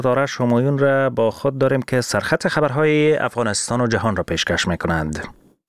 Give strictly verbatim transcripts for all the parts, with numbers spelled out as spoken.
داره شمایون را با خود داریم که سرخط خبرهای افغانستان و جهان را پیشکش میکنند.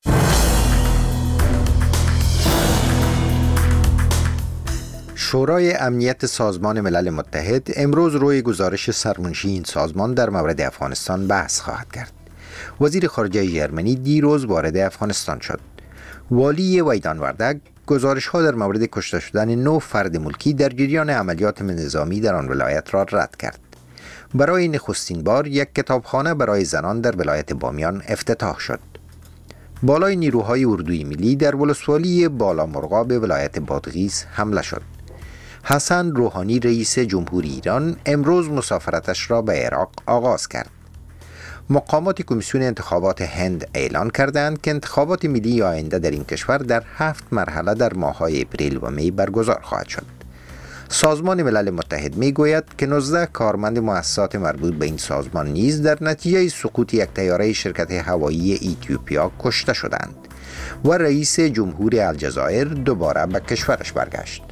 شورای امنیت سازمان ملل متحد امروز روی گزارش سرمنشی این سازمان در مورد افغانستان بحث خواهد کرد. وزیر خارجه ژرمنی دیروز وارد افغانستان شد. والی ویدان وردگ گزارش ها در مورد کشته شدن نه فرد ملکی در جریان عملیات نظامی در آن ولایت را رد کرد. برای نخستین بار یک کتابخانه برای زنان در ولایت بامیان افتتاح شد. بالای نیروهای اردوی ملی در ولسوالی بالا مرغاب ولایت بادغیس حمله شد. حسن روحانی رئیس جمهوری ایران امروز مسافرتش را به عراق آغاز کرد. مقامات کمیسیون انتخابات هند اعلان کردند که انتخابات ملی آینده در این کشور در هفت مرحله در ماه‌های اپریل و می برگزار خواهد شد. سازمان ملل متحد می گوید که نوزده کارمند مؤسسات مربوط به این سازمان نیز در نتیجه سقوط یک طیاره شرکت هوایی ایتیوپیا کشته شدند و رئیس جمهور الجزایر دوباره به کشورش برگشت.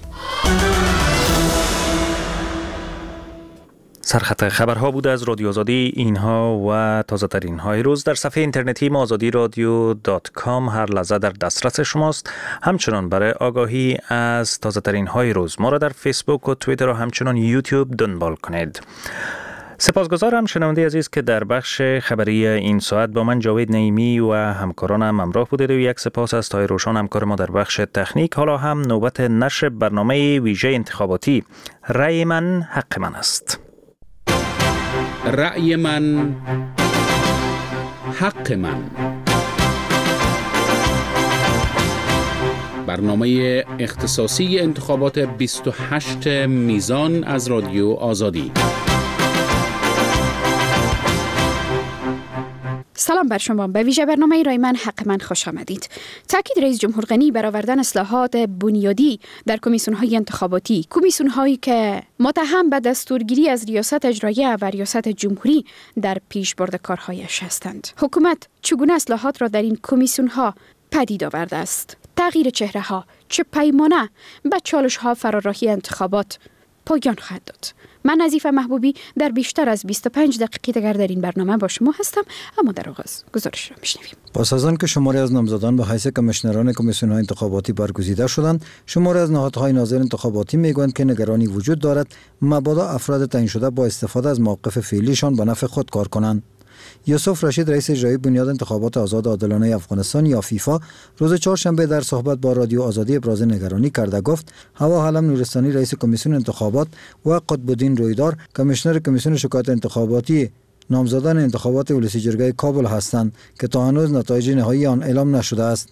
سرخط خبرها بوده از رادیو آزادی. اینها و تازه ترین های روز در صفحه اینترنتی ما آزادی رادیو دات کام هر لحظه در دسترس شماست. همچنان برای آگاهی از تازه ترین های روز ما را در فیسبوک و توییتر و همچنان یوتیوب دنبال کنید. سپاسگزارم شنونده عزیز که در بخش خبری این ساعت با من جاوید نعیمی و همکارانم همراه بودید و یک سپاس از طاهر روشن همکار ما در بخش تکنیک. حالا هم نوبت نشر برنامه ویژه انتخاباتی رأی من حق من است. رأی من حق من، برنامه اختصاصی انتخابات بیست و هشت میزان از رادیو آزادی. سلام بر شما. به ویژه برنامه رای من حق من خوش آمدید. تاکید رئیس جمهور غنی بر آوردن اصلاحات بنیادی در کمیسیون‌های انتخاباتی، کمیسیون‌هایی که متهم به دستورگیری از ریاست اجراییه و ریاست جمهوری در پیش برد کارهایش هستند. حکومت چگونه اصلاحات را در این کمیسیون‌ها پدید آورده است؟ تغییر چهره‌ها چه پیمانه به چالش‌ها فراراهی انتخابات پایان خواهد داد؟ من نظیفه محبوبی در بیشتر از بیست و پنج دقیقه دیگر در این برنامه با شما هستم، اما در آغاز گزارش را میشنویم. پس از آن که شماری از نامزدان به حیث کمیشنران کمیسیون‌های انتخاباتی برگزیده شدند، شماری از نهادهای ناظر انتخاباتی میگویند که نگرانی وجود دارد مبادا افراد تعیین شده با استفاده از موقف فعلیشان به نفع خود کار کنند. یوسف رشید رئیس اجرایی بنیاد انتخابات آزاد عادلانه افغانستان یا فیفا روز چهارشنبه در صحبت با رادیو آزادی ابراز نگرانی کرده گفت هوا حلم نورستانی رئیس کمیسیون انتخابات و قطب‌الدین رویدار کمیشنر کمیسیون شکایت انتخاباتی نامزدان انتخابات ولسی جرگه کابل هستند که تا هنوز نتایج نهایی آن اعلام نشده است.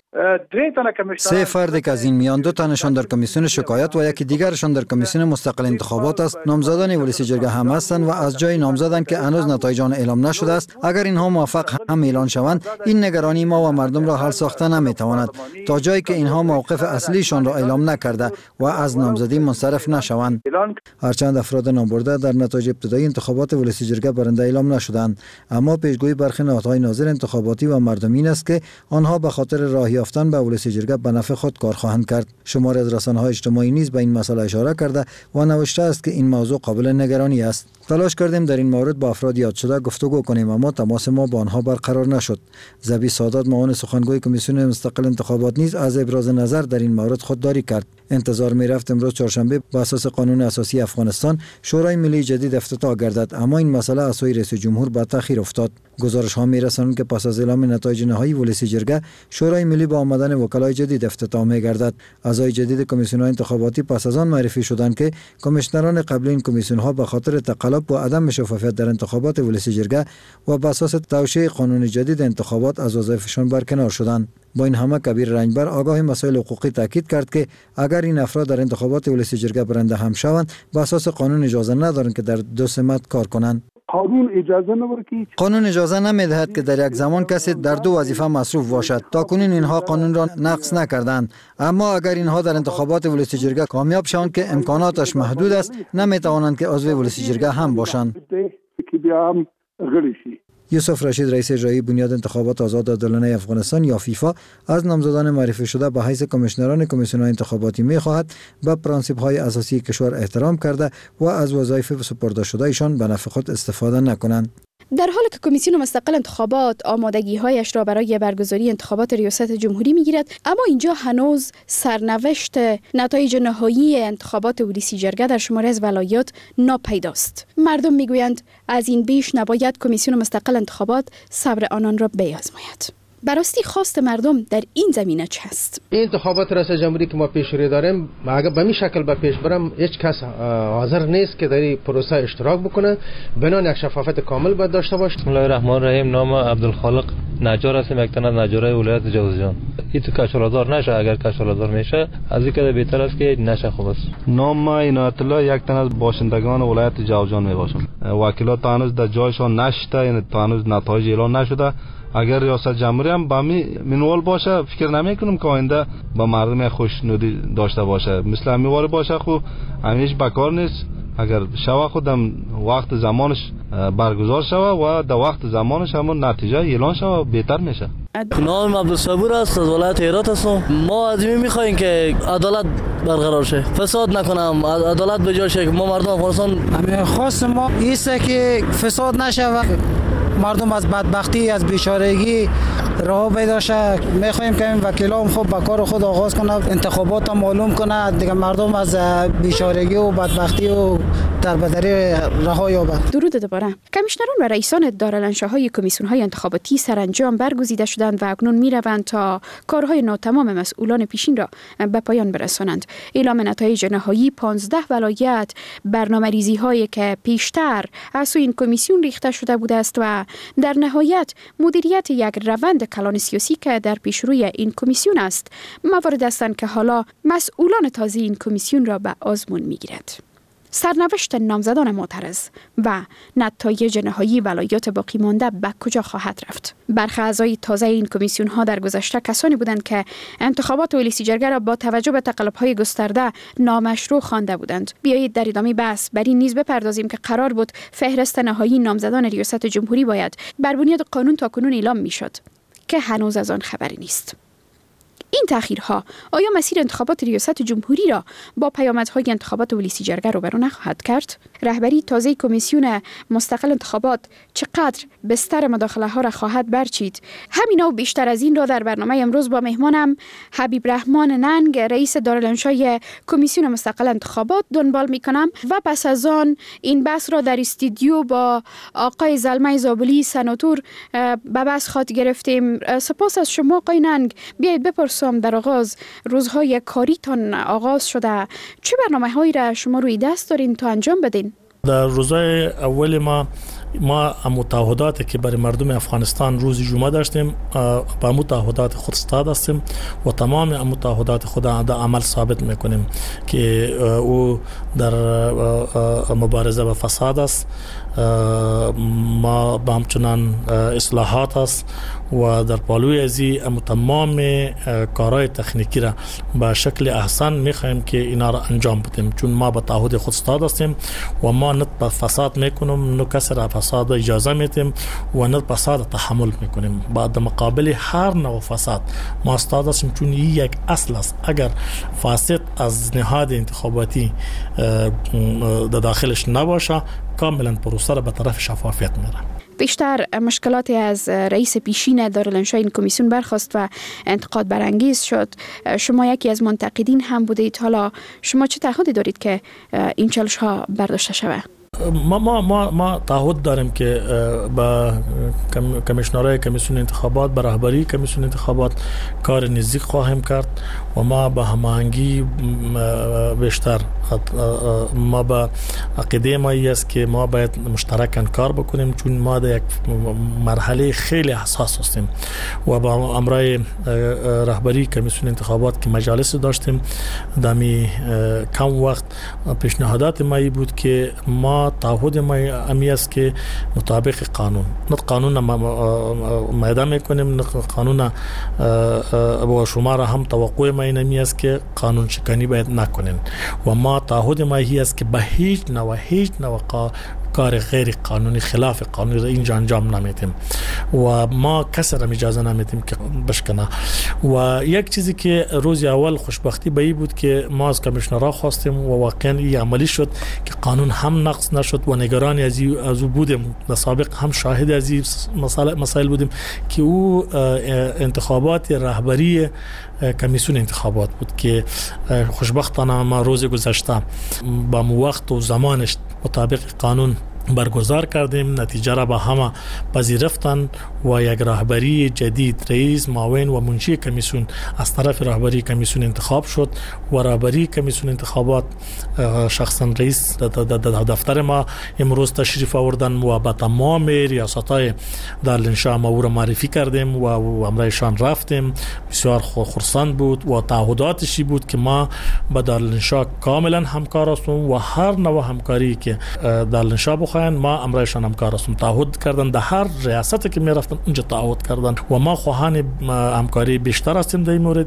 سه فرد که از این میان دو تنشان در کمیسیون شکایت و یکی دیگرشان در کمیسیون مستقل انتخابات است نامزدان ولسی جرگه هم هستند و از جای نامزدند که هنوز نتایج آن اعلام نشده است. اگر اینها موافق هم اعلان شوند این نگرانی ما و مردم را حل ساخته نمیتواند تا جایی که اینها موقف اصلیشان را اعلام نکرده و از نامزدی منصرف نشوند. هرچند افراد نامبرده در نتایج ابتدایی انتخابات ولسی جرگه برنده اعلام نشدند، اما پیشگویی برخی نهادهای ناظر انتخاباتی و مردم این است که آنها به خاطر راه یافتن به ولسی جرگه به نفع خود کار خواهند کرد. شماری از رسانه‌های اجتماعی نیز به این مسئله اشاره کرده و نوشته است که این موضوع قابل نگرانی است. تلاش کردیم در این مورد با افراد یاد شده گفتگو کنیم اما تماس ما با آنها برقرار نشد. زبی سادات معاون سخنگوی کمیسیون مستقل انتخابات نیز از ابراز نظر در این مورد خودداری کرد. انتظار می رفت امروز چهارشنبه بر اساس قانون اساسی افغانستان شورای ملی جدید افتتاح گردد، اما این مسئله از سوی رئیس جمهور به تأخیر افتاد. گزارش ها می رسانند که پس از اعلام نتایج نهایی ولسی جرگه شورای ملی با آمدن وکلای جدید افتتاح می گردد. اعضای جدید کمیسیون انتخاباتی پس از آن معرفی شدند که کمیشنران قبلی این کمیسیون ها به خاطر تقلب و عدم شفافیت در انتخابات ولسی جرگه و بر اساس توشیح قانون جدید انتخابات از وظایفشان برکنار شدند. با این همه کبیر رنجبر آگاه مسائل حقوقی تاکید کرد که اگر این افراد در انتخابات ولسی جرگه برنده هم شوند به اساس قانون اجازه ندارند که در دو سمت کار کنند. قانون اجازه نمی‌دهد قانون اجازه نمی‌دهد که در یک زمان کسی در دو وظیفه مصروف باشد. تاکنون اینها قانون را نقض نکردند، اما اگر اینها در انتخابات ولسی جرگه کامیاب شوند که امکاناتش محدود است نمی‌توانند که عضو ولسی جرگه هم باشند. یوسف رشید رئیس اجرایی بنیاد انتخابات آزاد عادلانه افغانستان یا فیفا از نامزدان معرفی شده به حیث کمیشنران کمیسیون‌های انتخاباتی می‌خواهد به پرانسیپ‌های اساسی کشور احترام کرده و از وظایف سپرده شده ایشان به نفع خود استفاده نکنند. در حالی که کمیسیون مستقل انتخابات آمادگی‌هایش را برای برگزاری انتخابات ریاست جمهوری می‌گیرد، اما اینجا هنوز سرنوشت نتایج نهایی انتخابات ولسی جرگه در شماری از ولایات ناپیداست. مردم می‌گویند از این بیش نباید کمیسیون مستقل انتخابات صبر آنان را بیازماید. براستی خواست مردم در این زمینه چه است؟ این انتخابات ریاست جمهوری که ما پیش رو داریم، اگر به این شکل به پیش برم، هیچ کس حاضر نیست که در این پروسه اشتراک بکنه. بنان یک شفافیت کامل باید داشته باشه. بسم الله الرحمن الرحیم. نام عبدالخالق نجار هستم، یک تن از نجارای ولایت جوزجان. این تو کشورازار نشه، اگر کشورازار میشه از این که بهتر است که نشه. خوب است. نام عنایت الله، یک تن از باشندگان ولایت جوزجان میباشم. وکیلات هنوز در جایشان نشده، یعنی هنوز نتایج اعلان نشده. اگر ریاست جمهوری هم با می منوال باشه، فکر نمی کنم که آینده با مردم خوشنودی داشته باشه. مثل همیواری باشه خو همیش بکار نیست. اگر شوا خودم وقت زمانش برگزار شوه و در وقت زمانش همون نتیجه اعلان شوه بهتر میشه. نام عبدالصبور است، از ولایت هرات هستم. ما از این میخوایم که عدالت برقرار شه، فساد نکنم، عدالت به جای شه. ما مردم افغانستان خواست ما ایسته که فساد نشه، مردم از بدبختی، از بیچارگی راه پیدا شه. میخوایم که این وکیلان خوب به کار خود آغاز کنه، انتخابات معلوم کنه، دیگه مردم از بیچارگی و بدبختی و دربدری رها یابه. درود دوباره. کمیشنران و رئیسان دارالانشاهای کمیسیون‌های انتخاباتی سرانجام برگزیده شدند و اکنون میروند تا کارهای ناتمام مسئولان پیشین را به پایان برسانند. اعلام نتایج نهایی پانزده ولایت برنامه‌ریزی هایی که پیشتر از این کمیسیون ریخته شده بوده است و در نهایت مدیریت یک روند کلان سیاسی که در پیشروی این کمیسیون است، موارد هستند که حالا مسئولان تازه این کمیسیون را به آزمون میگیرد. سرنوشت نامزدان معترض و نتایج نهایی ولایات باقی مانده به کجا خواهد رفت؟ برخی اعضای تازه این کمیسیون ها در گذشته کسانی بودند که انتخابات ولسی جرگه را با توجه به تقلب های گسترده نامشروع خوانده بودند. بیایید در ادامه بحث بر این نیز بپردازیم که قرار بود فهرست نهایی نامزدان ریاست جمهوری باید بر بنیاد قانون تاکنون اعلام میشد که هنوز از آن خبری نیست. این تأخیرها آیا مسیر انتخابات ریاست جمهوری را با پیامدهای انتخابات ولسی جرگه روبرو نخواهد کرد؟ رهبری تازه کمیسیون مستقل انتخابات چقدر بستر مداخله ها را خواهد برچید؟ همینا و بیشتر از این را در برنامه امروز با مهمانم حبیب رحمان ننگ، رئیس دارالانشای کمیسیون مستقل انتخابات دنبال می کنم و پس از آن این بحث را در استودیو با آقای زلمه زابلی سناتور به بحث خواهد گرفتیم. سپاس از شما آقای ننگ. بیایید بپرسیم در آغاز روزهای کاریتان آغاز شده، چه برنامه‌هایی را شما روی دست دارین تا انجام بدین؟ در روزهای اول ما ما متعهداتی که برای مردم افغانستان روز جمعه داشتیم با متعهدات خود استاد هستیم و تمام متعهدات خود در عمل ثابت میکنیم که او در مبارزه با فساد است، ما با همچنان اصلاحات است و در پالوی ازی تمام کارهای تکنیکی را به شکل احسن میخوایم که اینا را انجام بدیم، چون ما با تعهد خود استاد هستیم و ما نه فساد میکنیم، نه کسی را فساد اجازه میدیم و نه فساد تحمل میکنیم. بعد مقابل هر نوع فساد ما استاد هستیم، چون این یک اصل است. اگر فاسد از نهاد انتخاباتی در داخلش نباشه، کاملا پروسه را به طرف شفافیت میره. بیشتر مشکلاتی از رئیس پیشین دارالانشای این کمیسیون برخاست و انتقاد برانگیز شد. شما یکی از منتقدین هم بودید. حالا شما چه تعهدی دارید که این چالش ها برداشته شود؟ ما ما ما ما تعهد داریم که با کمیشنرای کمیسیون انتخابات، با رهبری کمیسیون انتخابات کار نزدیک خواهیم کرد و ما با هماهنگی بیشتر، ما با عقیده ما است که ما باید مشترکاً کار بکنیم، چون ما در یک مرحله خیلی حساس هستیم و با امرای رهبری کمیسیون انتخابات که مجالس داشتیم دمی کم وقت پیشنهادات ما بود که ما تعهد ما امی است که مطابق قانون، نه قانون میده میکنیم، نه قانون با شما را هم توقع ما اینمی است که قانون شکنی باید نکنین و ما تعهد ما هی است که به هیچ نوع هیچ نوع کار غیر قانونی خلاف قانونی را اینجا انجام نمیدیم و ما کسی را اجازه نمیدیم که بشکنه. و یک چیزی که روز اول خوشبختی به این بود که ما از کمیشنرها خواستیم و واقعا این عملی شد که قانون هم نقض نشد و نگرانی از از بودیم. در سابق هم شاهد از این مسائل مسائل بودیم که او انتخابات رهبری کمیسیون انتخابات بود که خوشبختانه ما روز گذشته با وقت و زمانش مطابق قانون برگزار کردیم. نتیجه را به همه پذیرفتن و یک رهبری جدید، رئیس، معاون و منشی کمیسیون از طرف رهبری کمیسیون انتخاب شد و رهبری کمیسیون انتخابات شخصا رئیس دفتر ما امروز تشریف آوردن و با تمام ریاست‌های دارالانشا ما او را معرفی کردیم و امرایشان رفتیم. بسیار خرسند بود و تعهداتشی بود که ما با دارالانشا کاملا همکار هستیم و هر نوع همکاری که دارالانشا بخواهد ما امرایشان همکار هستیم. تعهد کردن در هر ریاستی که می رفتن اونجا تعهد کردن و ما خواهان همکاری بیشتر هستیم در این مورد.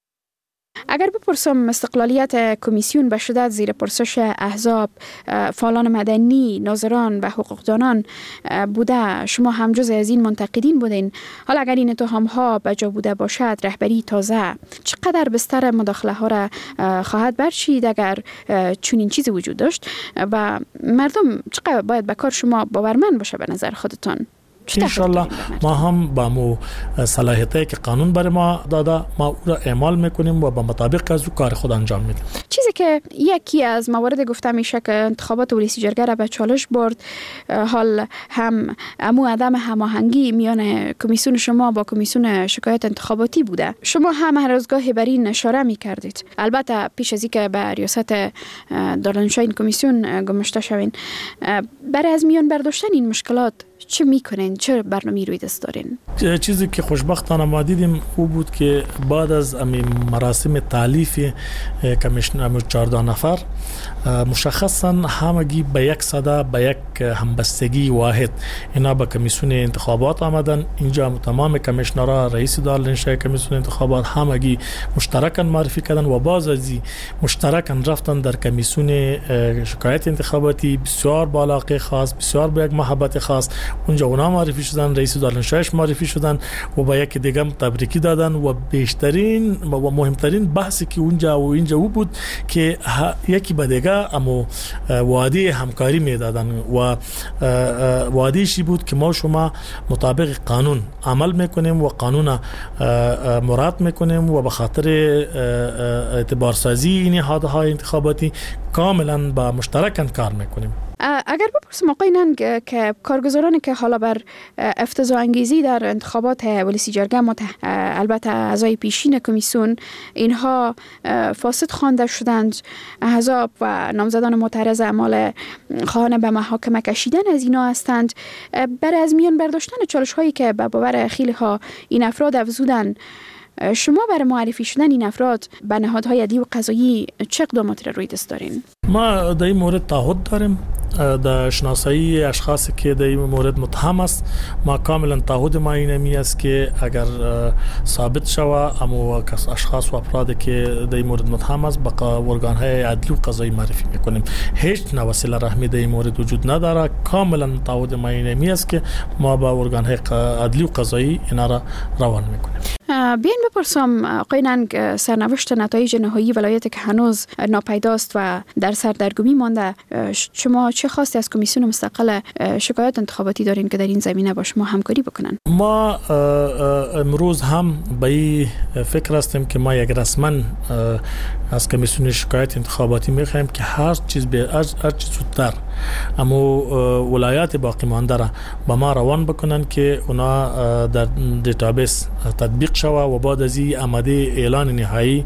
اگر بپرسم استقلالیت کمیسیون به شدت زیر پرسش احزاب، فعالان مدنی، ناظران و حقوقدانان بوده، شما هم جز از این منتقدین بودین. حالا اگر این اتهام ها به جا بوده باشد، رهبری تازه چقدر بستر مداخله ها را خواهد برچید اگر چنین چیزی وجود داشت و مردم چقدر باید به کار شما باورمند باشه به نظر خودتان؟ انشالله ما هم با مو صلاحیتی که قانون برای ما داده ما او را اعمال میکنیم و با مطابق از او کار خود انجام میدیم. چیزی که یکی از موارد گفته میشه که انتخابات ریاست جرگه را به چالش برد، حال هم امو عدم هماهنگی میان کمیسیون شما با کمیسیون شکایت انتخاباتی بوده. شما هم هر روزگاهی بر این اشاره میکردید. البته پیش از اینکه به ریاست دارالانشا این کمیسیون گماشته شوین، برای از میان برداشتن این مشکلات چه میکنین؟ چه برنامه‌ای روی دست دارین؟ چیزی که خوشبختانه ما دیدیم او بود که بعد از امی مراسم تالیف کمیشنر چهارده نفر مشخصا همگی به یک صدا به یک همبستگی واحد اینا به کمیسیون انتخابات آمدن. اینجا تمام کمیشنرها، رئیس دارالانشا کمیسیون انتخابات همگی مشترکاً معرفی کردن و باز از مشترکاً رفتن در کمیسیون شکایت انتخاباتی. بسیار با علاقه خاص، بسیار با یک محبت خاص اونجا اونا معرفی شدن، رئیس دارالانشاش معرفی شدن و با یک دیگه تبریکی دادن و بیشترین و مهمترین بحثی که اونجا و اینجا او بود که یکی به دیگه اما وعده همکاری میدادن و وعده‌شی بود که ما شما مطابق قانون عمل میکنیم و قانون مراد میکنیم و به خاطر اعتبارسازی این نهادهای انتخاباتی کاملا با مشترکاً کار میکنیم. اگر بپرسم آقای ننگ که کارگزارانی که حالا بر افتضاح انگیزی در انتخابات ریاست جرگه متح... البته اعضای پیشین کمیسیون اینها فاسد خوانده شدند، احزاب و نامزدان معترض اعمال خواهان به محاکمه کشیدن از اینا هستند، برای از میان برداشتن چالش هایی که به باور خیلی ها این افراد افزودن، شما برای معرفی شدن این افراد به نهادهای عدلی و قضایی چه اقداماتی را روی دست دارین؟ ما در این مورد تعهد داریم در شناسایی اشخاصی که در این مورد متهم است. ما کاملا تعهد ما اینمی است که اگر ثابت شود اما اشخاص و افرادی که در این مورد متهم است به ارگان‌های عدلی و قضایی معرفی میکنیم. هیچ نوع صله رحمی در این مورد وجود نداره. کاملا تعهد ما اینمی است که ما با ارگان‌های عدلی و قضایی اینا را روان میکنیم. بیاین بپرسم آقای ننگ، سرنوشت نتایج نهایی ولایت که هنوز ناپیداست و در سردرگمی مانده، شما چه خواستی از کمیسیون مستقل شکایت انتخاباتی دارین که در این زمینه با شما همکاری بکنن؟ ما امروز هم به این فکر هستیم که ما یک رسما از کمیسیون شکایت انتخاباتی میخوایم که هر چیز به هر چیز زودتر اما ولایات باقی مانده را با ما روان بکنن که اونا در دیتابیس تطبیق شوه و بعد از این آماده اعلان نهایی.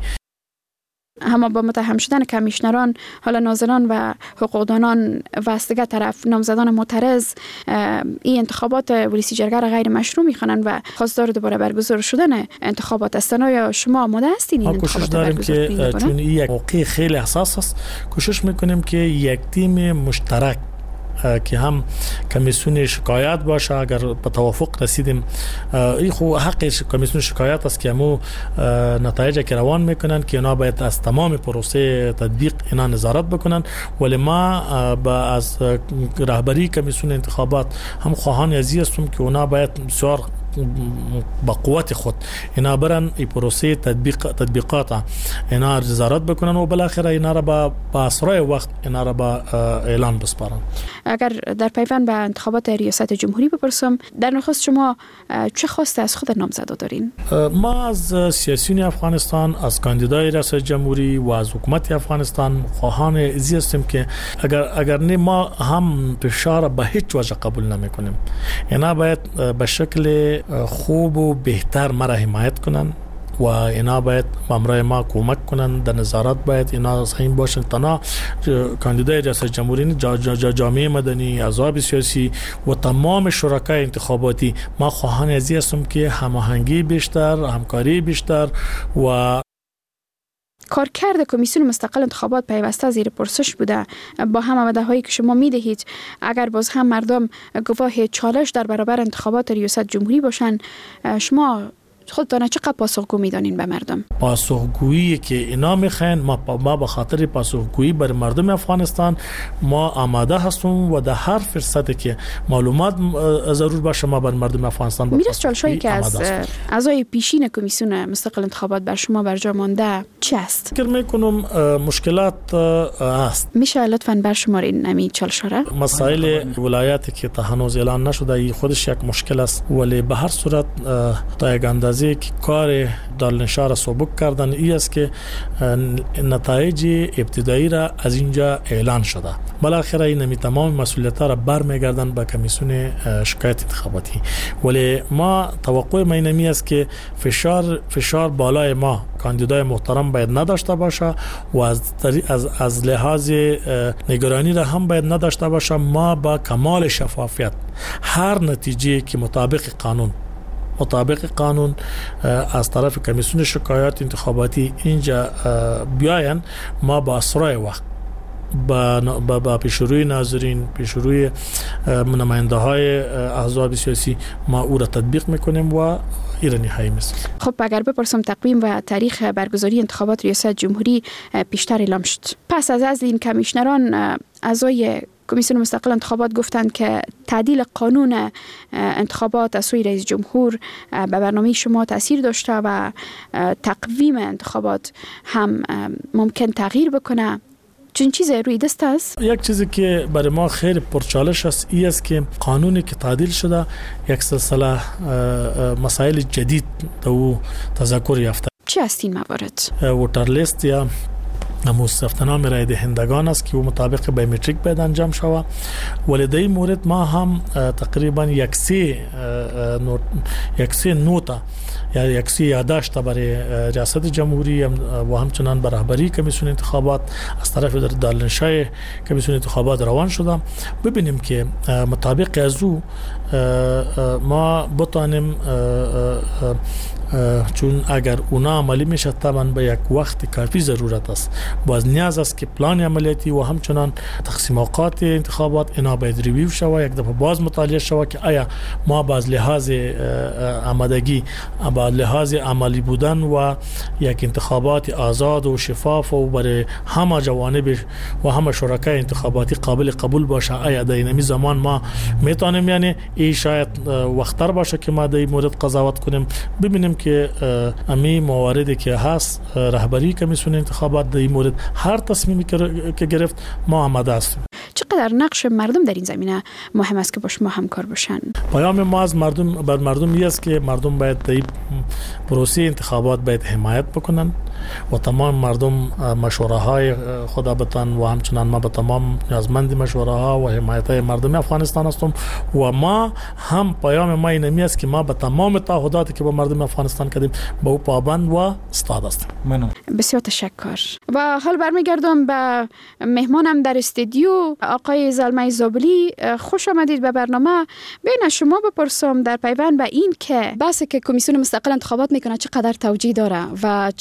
اما با متهم شدن کمیشنران، حالا ناظران و حقوقدانان و از دیگر طرف نامزدان معترض این انتخابات ریاست جرگه را غیر مشروع میخوانند و خواستار دوباره برگزار شدن انتخابات هستند. آیا شما آماده هستین این انتخابات را برگزار کنید؟ چون این یک موقع خیلی حساس است، کوشش میکنیم که یک تیم مشترک که هم کمیسیون شکایت باشه. اگر به توافق رسیدیم، این خو حق کمیسیون شکایت است که مو نتایج که روان میکنن که اونا باید از تمام پروسه تطبیق اینا نظارت بکنن. ولی ما با از رهبری کمیسیون انتخابات هم خواهان ازی هستم که اونا باید بسیار با قوت خود اینا برن ای پروسه تطبیق تطبیقات اینا نظارت بکنن و بالاخره اینا را با اسرع وقت اینا را با اعلان بسپارن. اگر در پیوند به انتخابات ریاست جمهوری بپرسم، در نخست شما چه خواسته از خود نامزدا دارین؟ ما از سیاسیون افغانستان، از کاندیدای ریاست جمهوری و از حکومت افغانستان خواهان ازی هستیم که اگر اگر نه ما هم فشار به هیچ وجه قبول نمیکنیم. اینا باید به شکل خوب و بهتر مرا حمایت کنن و اینا باید امرای ما کمک کنن. در نظارت باید اینا صحیح باشن. تنها کاندیدای ریاست جمهوری، جامعه مدنی، احزاب سیاسی و تمام شرکای انتخاباتی ما خواهان ازی هستم که هماهنگی بیشتر، همکاری بیشتر و کارکرد کمیسیون مستقل انتخابات پیوسته زیر پرسش بوده. با هم وعده‌هایی که شما میدهید اگر باز هم مردم گواه چالش در برابر انتخابات ریاست جمهوری باشن، شما خودتان چقدر پاسخگو میدانین به مردم؟ پاسخگویی که اینا میخواین، ما ما به خاطر پاسخگویی بر مردم افغانستان ما آماده هستیم و در هر فرصتی که معلومات ضرور باشه ما بر مردم افغانستان میرس چالشایی که از اعضای پیشین کمیسیون مستقل انتخابات بر شما بر جا مانده چی است؟ فکر میکنم مشکلات است. میشه لطفاً برشمارین امی چالش‌ها را؟ مسائل ولایتی که تا هنوز اعلان نشده خودش یک مشکل است، ولی به هر صورت تا یک اندازه که کار دالنشار سبک کردن ای است که نتایج ابتدایی را از اینجا اعلان شده. بالاخره این تمام مسئولیت را برمیگردن به کمیسیون شکایت انتخاباتی. ولی ما توقع ما اینمی است که فشار فشار بالای ما کاندیدای محترم باید نداشته باشه و از از از لحاظ نگرانی را هم باید نداشته باشه. ما با کمال شفافیت هر نتیجه که مطابق قانون مطابق قانون از طرف کمیسیون شکایات انتخاباتی اینجا بیاین، ما با اسرع وقت با با پیشروی ناظرین، پیشروی نماینده های احزاب سیاسی ما او را تطبیق میکنیم و ایرانی های مثل. خب اگر بپرسم تقویم و تاریخ برگزاری انتخابات ریاست جمهوری پیشتر اعلام شد، پس از از این کمیشنران اعضای کمیسیون مستقل انتخابات گفتند که تعدیل قانون انتخابات از سوی رئیس جمهور به برنامه شما تاثیر داشته و تقویم انتخابات هم ممکن تغییر بکنه. چون چیز روی دست است؟ یک چیزی که برای ما خیلی پرچالش است ای است که قانونی که تعدیل شده یک سلسله مسائل جدید دو تذکر یافته. چی است این موارد؟ ووتر لیست یا مستفتنام رای دهندگان است که مطابق بایومتریک باید انجام شود. ولی در این مورد ما هم تقریبا یک سی یک سی نوتا یا یک سی یادداشت برای ریاست جمهوری و همچنان بر رهبری کمیسیون انتخابات از طرف دارالنشای کمیسیون انتخابات روان شده. ببینیم که مطابق از او ما بتوانیم، چون اگر اونا عملی میشه طبعا به یک وقت کافی ضرورت است. باز نیاز است که پلان عملیاتی و همچنان تقسیم اوقات انتخابات اینا باید ریویو شود، یک دفعه باز مطالعه شود که آیا ما باز لحاظ آمادگی، باز لحاظ عملی بودن و یک انتخابات آزاد و شفاف و برای همه جوانب و همه شرکای انتخاباتی قابل قبول باشه، آیا در این زمان ما میتونیم، یعنی این شاید وقتتر باشه که ما در این مورد قضاوت کنیم. ببینیم که امی مواردی که هست رهبری کمیسیون انتخابات در این مورد هر تصمیمی که گرفت ما آماده هستیم. چقدر نقش مردم در این زمینه مهم است که با شما همکار باشن؟ پیام ما از مردم بر مردم این است که مردم باید در این پروسه انتخابات باید حمایت بکنن و تمام مردم مشوره های خدا بتن و همچنان ما به تمام نیازمند مشوره ها و حمایت های مردم افغانستان هستیم و ما هم پیام ما اینمی است که ما به تمام تعهداتی که با مردم افغانستان کردیم به او پابند و استاد هستیم. ممنون. بسیار تشکر. و حال برمیگردم به مهمانم در استودیو آقای زلمه زابلی. خوش آمدید به برنامه. بین شما بپرسم در پیوند به این که بحثی که کمیسیون مستقل انتخابات میکنه چقدر توجیه داره و چی باید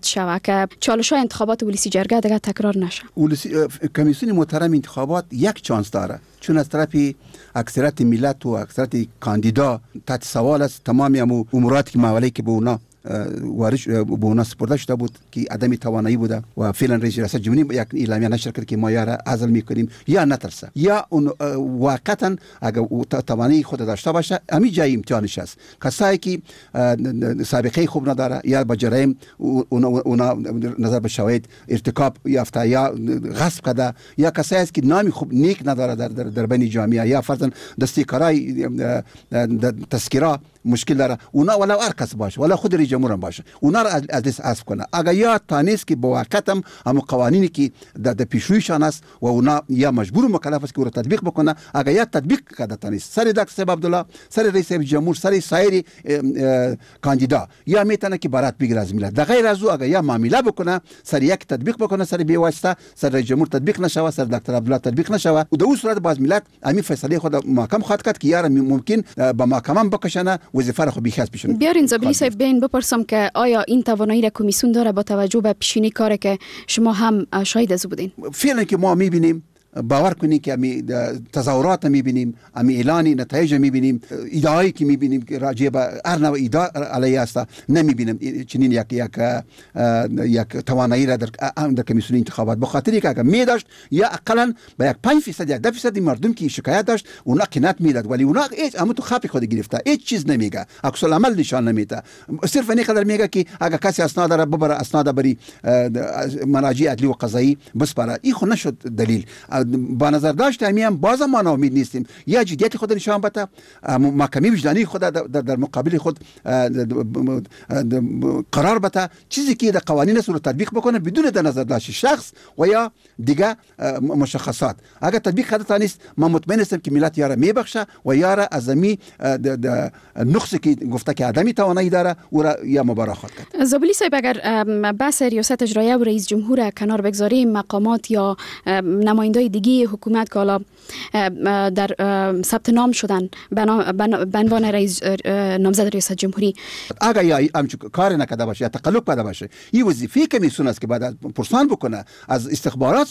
شود که چالش های انتخابات ولسی جرگه دیگه تکرار نشه؟ کمیسیون محترم انتخابات یک چانس داره، چون از طرف اکثریت ملت و اکثریت کاندیدا تحت سوال است تمام امورات که موالی که به اونا وارد به اونا سپرده شده بود که عدم توانایی بوده و فعلا رئیس ریاست جمهوری یک اعلامیه نشر کرد که ما یا را عزل میکنیم یا نترسه یا اون واقعا اگر توانایی خود داشته باشه همین جای امتحانش است. کسایی که سابقه خوب نداره یا با جرایم اونا نظر به شواهد ارتکاب یافته یا غصب کرده یا کسایی است که نامی خوب نیک نداره در در بین جامعه یا فرضاً دستی کارای تذکره مشکل داره، اونا ولا هر کس باشه ولا خود رئیس جمهور باشه اونا را از دست حذف کنه. اگر یا تانیس که با وقت هم هم قوانینی که در پیشرویشان است و اونا یا مجبور و مکلف است که رو تطبیق بکنه، اگر یا تطبیق کرده تانیس سر دکتر صاحب عبدالله، سر رئیس جمهور، سر سایر کاندیدا یا میتونه که برات بگیره از ملت. در غیر از او اگر یا معامله بکنه سر یک تطبیق بکنه سر بی واسطه سر رئیس جمهور تطبیق نشوه، سر دکتر عبدالله تطبیق نشوه و در اون صورت باز ملت همین فیصله خود محکم خواهد کرد که یار ممکن با محکمه بکشنه وظیفه را خو بیخاص بشن. بیارین زابلی صاحب بین بپرسم که آیا این توانایی را کمیسیون داره با توجه به پیشینی کاری که شما هم شاهد از بودین؟ فعلا که ما میبینیم باور کنید که امی تظاهرات میبینیم، امی اعلانی نتایج میبینیم، ادعایی که میبینیم که راجع به هر نوع ادعا علیه است نمیبینیم چنین یک یک یک توانایی را در در کمیسیون انتخابات. به خاطر که اگر می داشت یا اقلا به یک پنج درصد یک ده درصد مردم که شکایت داشت اونا قناعت میداد، ولی اونا هیچ اما تو خاطر خود گرفته هیچ چیز نمیگه، عکس العمل نشان نمیده، صرف اینی قدر میگه که اگر کسی اسناد داره ببره اسناد بری مراجع عدلی و قضایی بس برای این خو نشد دلیل. با نظر داشت همین باز ما ناامید نیستیم، یا جدیت خود نشان بده، محکمه وجدانی خود در, در مقابل خود قرار بده، چیزی که در قوانین است رو تطبیق بکنه بدون در نظر داشت شخص و یا دیگه مشخصات. اگر تطبیق کرده نیست ما مطمئن هستم که ملت یاره میبخشه و یاره از می نقصی که گفته که آدمی توانایی داره او را یا مبارک خواهد کرد. زابلی صاحب اگر بحث ریاست اجراییه و رئیس جمهور کنار بگذاریم، مقامات یا نمایندای دیگه حکومت که حالا در ثبت نام شدن به عنوان رئیس نامزد ریاست جمهوری، اگر یا همچون کار نکرده باشه یا تقلب پیدا باشه، این وظیفه کمیسیون است که بعد پرسان بکنه، از استخبارات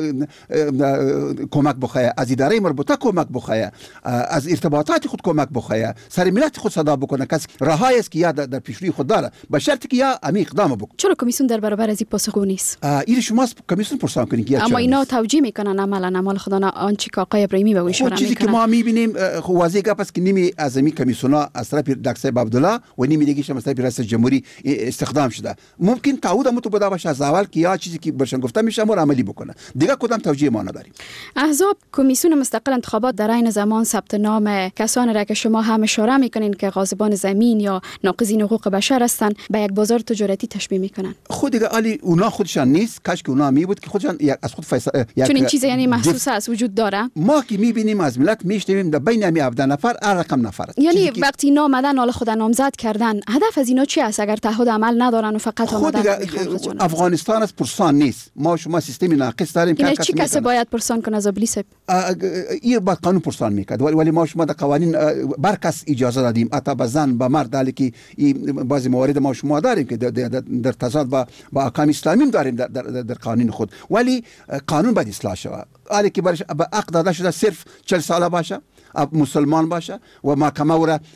کمک بخواه، از اداره مربوطه کمک بخواه، از ارتباطات خود کمک بخواه، سر ملت خود صدا بکنه، کس راهایی است که یا در پیشروی خود داره به شرطی که یا امی اقدام بکنه. چرا کمیسیون در برابر از این پاسخگو نیست؟ این شما کمیسیون پرسان کنید که اما اینا توجیه میکنن عملا اعمال خدا نه آنچه که آقای ابراهیمی به اشاره میکنه. چیزی که ما میبینیم واضحه گپ است که نیمی از امی کمیسیونا از طرف دکتر صاحب عبدالله و نیمی دیگه از طرف رئیس جمهوری استخدام شده. ممکن تعهد هم تو بده باشه از اول که یا چیزی که برشان گفته میشه ما عملی بکنه. دیگه کدام توجیه ما نداریم. احزاب کمیسیون مستقل انتخابات در عین زمان ثبت نام کسانی را که شما هم اشاره میکنین که غاصبان زمین یا ناقضین حقوق بشر هستند به یک بازار تجارتی تشبیه میکنن. خود دیگه علی اونا خودشان نیست، کاش که اونا می بود که خودشان از خود فیصله چون این چیز یعنی محسوس است وجود داره. ما که میبینیم از ملت میشنویم در بین همی هفده نفر هر رقم نفر است. یعنی وقتی اینا آمدن حالا خود نامزد کردن، هدف از اینا چی است اگر تعهد عمل ندارن و فقط آمدن؟ افغانستان از پرسان نیست، ما شما سیستم ناقص داریم که چی کسی باید پرسان کنه زابلی صاحب؟ این با قانون پرسان میکرد، ولی ما شما در قوانین برکس اجازه دادیم اتا به زن به مرد، دالی که بعضی موارد ما شما داریم که در تضاد با با احکام اسلامی داریم در, در, در قانون خود، ولی قانون باید اصلاح شود. آلی که برش به عقد داده شده صرف چهل ساله باشه، مسلمان باشه و محکمه او را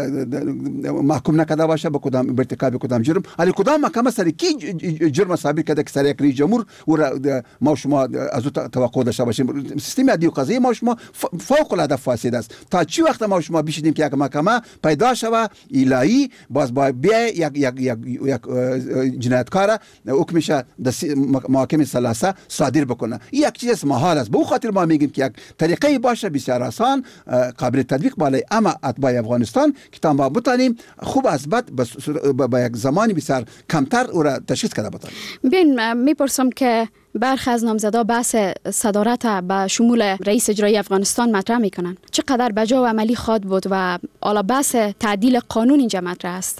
محکوم نکرده باشه به کدام ارتکاب کدام جرم، ولی کدام محکمه سر کی جرم ثابت کرده که سر یک رئیس جمهور او را ما شما از او توقع داشته باشیم. سیستم عدلی و قضایی ما شما فوق العاده فاسد است. تا چی وقت ما شما بشینیم که یک محکمه پیدا شود الهی باز با بیا یک یک یک یک جنایتکار حکمش در محاکمه ثلاثه صادر بکنه، این یک چیز محال است. به او خاطر ما میگیم که یک طریقه باشه بسیار آسان قابل تطبیق بالای اما اتباع افغانستان که تا ما بتانیم خوب از بد با یک زمانی بسیار کمتر او را تشخیص کرده بتانیم. ببین میپرسم که برخی از نامزدا بحث صدارت به شمول رئیس اجرایی افغانستان مطرح میکنن، چقدر بجا و عملی خواد بود و حالا بحث تعدیل قانون اینجا مطرح است؟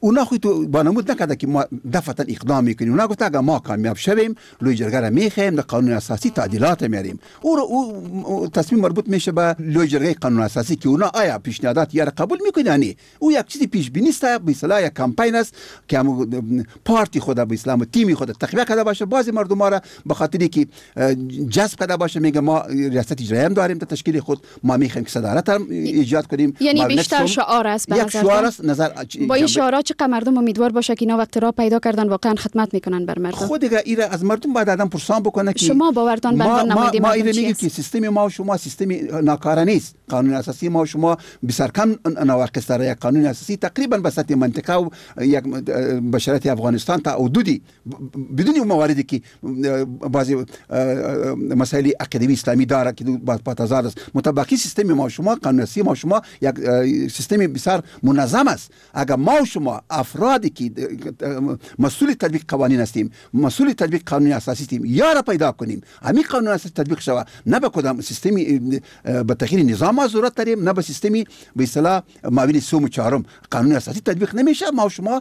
اونا خود تو بانمود نکرده که ما دفعتا اقدام میکنیم. اونا گفت اگر ما کامیاب شویم لوی جرگه را میخوایم در قانون اساسی تعدیلات میاریم. او او تصمیم مربوط میشه به لوی جرگه قانون اساسی که اونا آیا پیشنهادات یا قبول میکنن. نه او یک چیزی پیش بینی است، به اصطلاح یک کمپین است که هم پارتی خود به اسلام و تیم خود تقویت کرده باشه، بعضی مردم را به خاطری که جذب کرده باشه میگه ما ریاست اجرایی هم داریم در تشکیل خود، ما میخوایم که صدارت هم ایجاد کنیم. یعنی بیشتر شعار است به یک شعار است. نظر با این شعارات چقدر مردم امیدوار باشه که اینا وقت را پیدا کردن واقعا خدمت میکنن بر مردم. خود دیگه ایره از مردم باید آدم پرسان بکنه که شما باورتان بر نماینده ما مردم میگیم که سیستم ما و شما سیستم ناکاره نیست. قانون اساسی ما و شما بسیار کم نواقص داره. یک قانون اساسی تقریبا به سطح منطقه و یک بشریت افغانستان تا حدودی بدون مواردی که بعضی مسائل عقیدوی اسلامی داره که با تضاد است. مطابقی سیستم ما و شما قانون اساسی ما و شما یک سیستم بسیار منظم است. اگر ما و شما افرادی که مسئول تطبیق قوانین هستیم، مسئول تطبیق قانون اساسی هستیم، یا را پیدا کنیم همین قانون اساسی تطبیق شود، نه به کدام سیستمی به تغییر نظام ما ضرورت داریم، نه به سیستمی به اصطلاح معاون سوم و چهارم قانون اساسی تطبیق نمیشه. ما و شما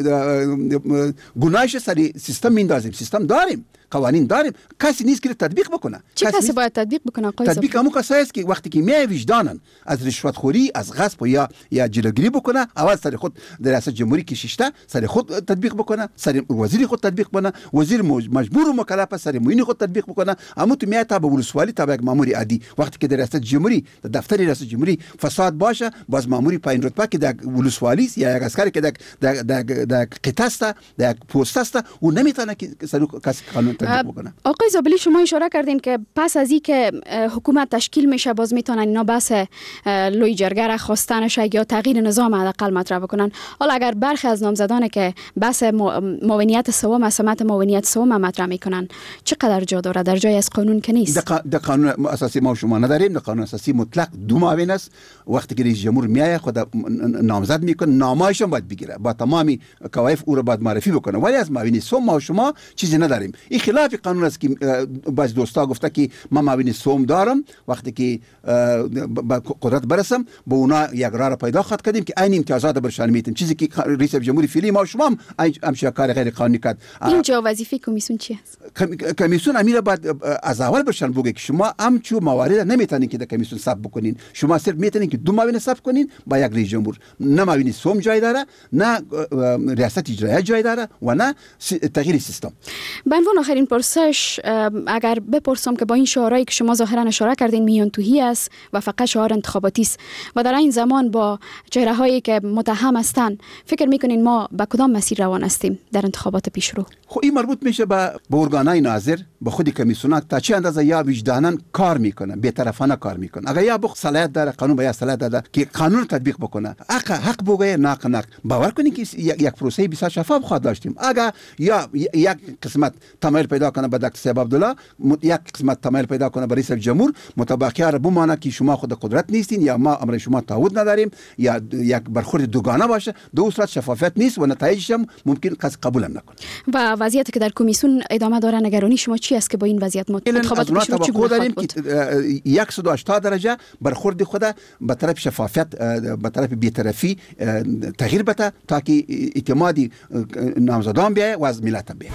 گناهش سر سیستم میندازیم. سیستم داریم، قوانین داریم، کسی نیست که تطبیق بکنه. چه کسی, کسی باید تطبیق بکنه؟ تطبیق همون کسایی است که وقتی که میای وجدانن از رشوت خوری، از غصب یا یا جلوگیری بکنه، اول سر خود در ریاست جمهوری که شیشته سر خود تطبیق بکنه، سر وزیر خود تطبیق بکنه، وزیر مجبور و مکلف سر معین خود تطبیق بکنه. اما تو میای تا به ولسوالی تا به یک مامور عادی، وقتی که در ریاست جمهوری در دفتر ریاست جمهوری فساد باشه، باز ماموری پایین رتبه که در ولسوالی یا یک عسکری که در در در قطعه است، در پست است، او نمیتونه که سر کسی قانون تطبیق بکنه. آقای زابلی شما اشاره کردین که پس از این که حکومت تشکیل میشه باز میتونن اینا بحث لوی جرگه را خواستنش یا تغییر نظام حداقل مطرح بکنن. حالا اگر برخی از نامزدان که بحث معاونیت سوم از سمت معاونیت سوم مطرح میکنن، چقدر جا داره در جای از قانون که نیست؟ در قانون اساسی ما شما نداریم. در قانون اساسی مطلق دو معاون است. وقتی که رئیس جمهور میاد خود نامزد میکنه، نامه‌اش هم باید بگیره، با تمامی کوایف او را باید معرفی بکنه. ولی از معاون سوم ما شما چیزی نداریم. این خلاف قانون است که بعضی دوستا گفته که من معاون سوم دارم، وقتی که با قدرت برسم با اونا یک راه پیدا خواهد کردیم که این امتیازات برشان میتیم، چیزی که رئیس جمهوری فعلی ما شما هم همچین کار غیر قانونی کرد. اینجا وظیفه کمیسیون چی است؟ کمیسیون امیر بعد از اول برشان بگه که شما همچو موارد نمیتونین که در کمیسیون ثبت بکنین. شما صرف میتونین که دو معاون ثبت کنین با یک رئیس جمهور. نه معاون سوم جای داره، نه ریاست اجرایی جای داره و نه تغییر سیستم. به عنوان آخرین پرسش، اگر بپرسم که با این شعارهایی که شما ظاهرا اشاره کردین میان توهی است و فقط شعار انتخاباتی است و در این زمان با چهره هایی که متهم هستند، فکر میکنین ما به کدام مسیر روان هستیم در انتخابات پیشرو؟ خب این مربوط میشه به ارگانای ناظر، به خود کمیسیون تا چه اندازه یا وجدانا کار میکنه، بی‌طرفانه کار میکنه. اگر یا بخ صلاحیت داره، قانون باید صلاحیت داره که قانون تطبیق بکنه. حق حق بگه، ناق ناق. باور کنید که یک پروسه بسیار شفاف خواهد داشتیم. اگر یا یک قسمت تمایل پیدا کنه به دکتر صاحب عبدالله، یک قسمت تمایل پیدا کنه به رئیس جمهور، مطابقی را بمانه که شما خود قدرت نیستین یا ما امر شما تعهد نداریم یا یک برخورد دوگانه باشه، دو صورت شفافیت نیست و نتایجش هم ممکن کس قبول هم نکنه. و وضعیتی که در کمیسیون ادامه داره، نگرانی شما چی است که با این وضعیت انتخابات پیشرو چی داریم که صد و هشتاد درجه برخورد خود به طرف شفافیت، به طرف بی‌طرفی تغییر بده تا که اعتمادی نامزدان بیاید و از ملت بیاید.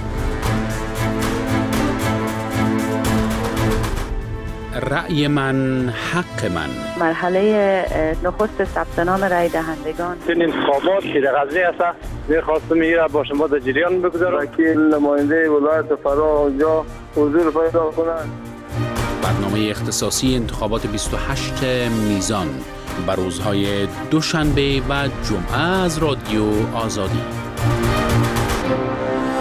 رأی من حق من. مرحله نخست ثبت نام رای دهندگان. این انتخابات که در غزه است، می‌خواستم این با شما در جریان بگذارم که نماینده ولایت فرا اونجا حضور پیدا کنند. برنامه اختصاصی انتخابات بیست و هشت میزان بر روزهای دوشنبه و جمعه از رادیو آزادی.